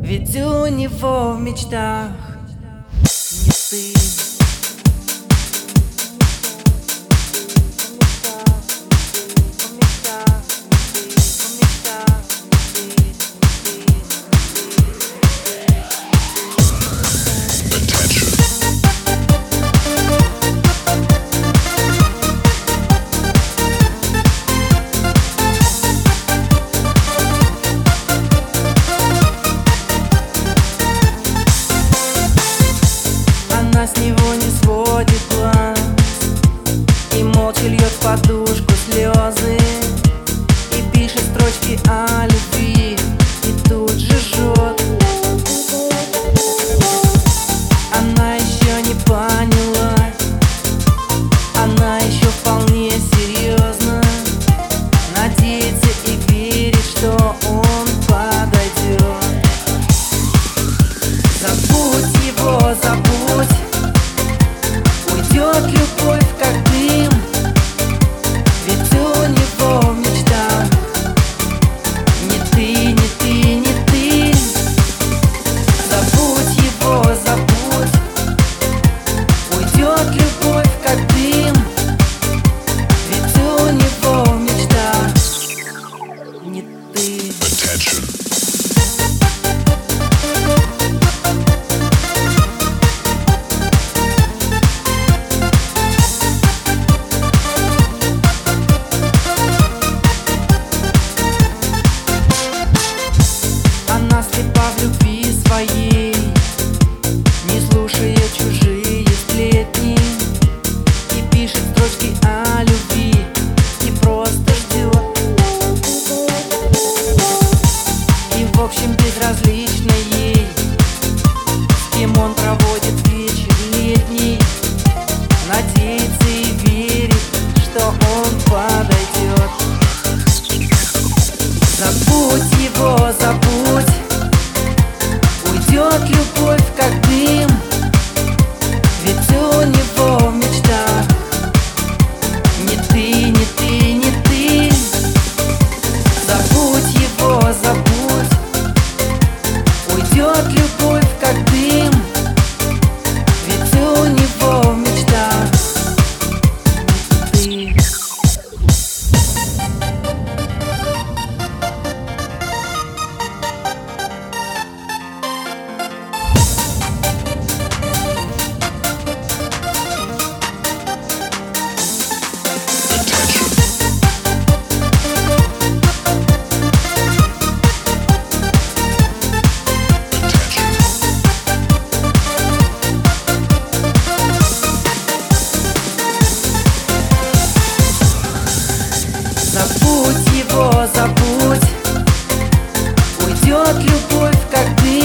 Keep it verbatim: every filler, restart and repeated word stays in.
Ведь у него в мечтах не ты. Она с него не сводит глаз и молча льет в подушку слезы, и пишет строчки о любви, и тут же жжет. Она еще не поняла, она еще вполне серьезно надеется и верит, что он подойдет. Забудь его, забудь. Уйдет любовь, как дым, ведь у него в мечтах не ты, не ты, не ты. Забудь его, забудь. Уйдет любовь, как дым, ведь у него в мечтах не ты. Она слепа в любви своей, не слушая чужие сплетни, и пишет строчки о любви, и просто ждет. И в общем безразлично ей, с кем он проводит вечер летний, надеется и верит, что он подойдет. Забудь его, забудь. Уйдет любовь, как дым, ведь у него в мечтах не ты, не ты, не ты. Забудь его, забудь. Уйдет любовь, как дым, ведь у него в мечтах не ты. Забудь его, забудь. Уйдет любовь, как дым.